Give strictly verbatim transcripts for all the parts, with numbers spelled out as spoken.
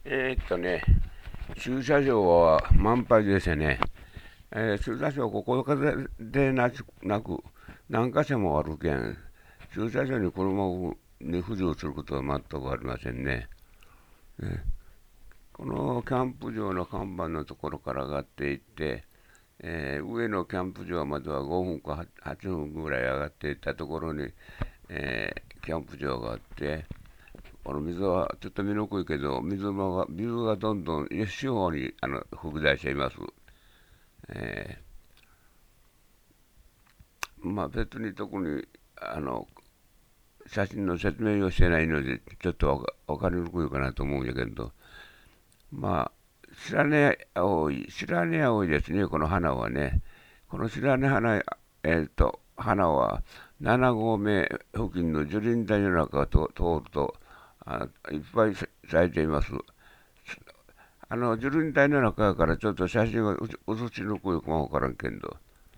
えーっとね、駐車場は満杯ですね。えー駐車場ここでなく、なく何箇所もあるけん、駐車場に車に浮上することは全くありませんね。このキャンプ場の看板のところから上がっていって、えー上のキャンプ場まではごふんかはっぷんぐらい上がっていったところに、えーキャンプ場があって、この水はちょっと見にくいけど、水が水がどんどん四方にあの吹き出しています。えーまあ別に特にあの写真の説明をしてないので、ちょっとわか分かりにくいかなと思うんやけど、まあ、白根青い、白根青いですね、この花はね。この白根花、えーと、花はなな合目付近の樹林帯の中を通ると、あいっぱい咲いています。あの樹林帯の中からちょっと写真が写しにくいかもわからんけど、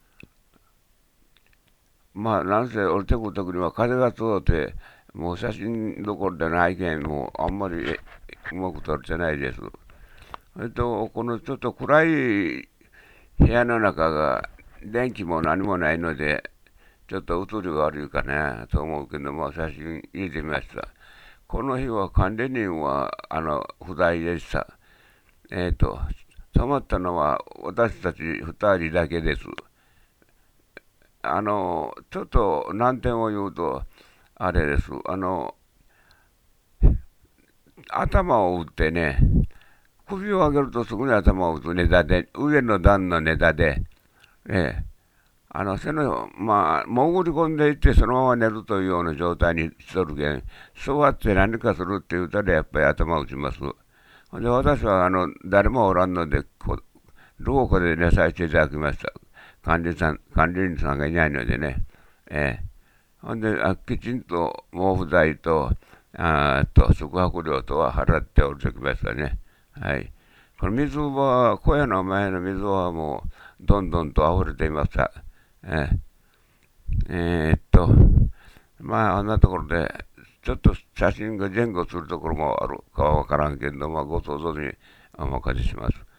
まあ、なんせ降りてくるときには風が通って、もう写真どころでないけん、もうあんまりうまく撮れてないです。それと、このちょっと暗い部屋の中が電気も何もないので、ちょっと映りが悪いかなと思うけど、まあ写真入れてみました。この日は管理人はあの不在でした。えっ、と、泊まったのは私たちふたりだけです。あの、ちょっと難点を言うと、あれです。あの、頭を打ってね、首を上げるとすぐに頭を打つネタで、上の段のネタで、ええ、あの、背の、まあ、潜り込んでいってそのまま寝るというような状態にしとるけん、座って何かするって言うたらやっぱり頭を打ちます。ほんで、私は、あの、誰もおらんので、こ廊下で寝させていただきました。管理さん、管理人さんがいないのでね。ええ。ほんで、あきちんと毛布代と、あーと、宿泊料とは払っておりときましたね。はい。この水は、小屋の前の水はもう、どんどんと溢れていました。えーえーっと、まあ、あんなところで、ちょっと写真が前後するところもあるかはわからんけど、まあ、ご想像にお任せします。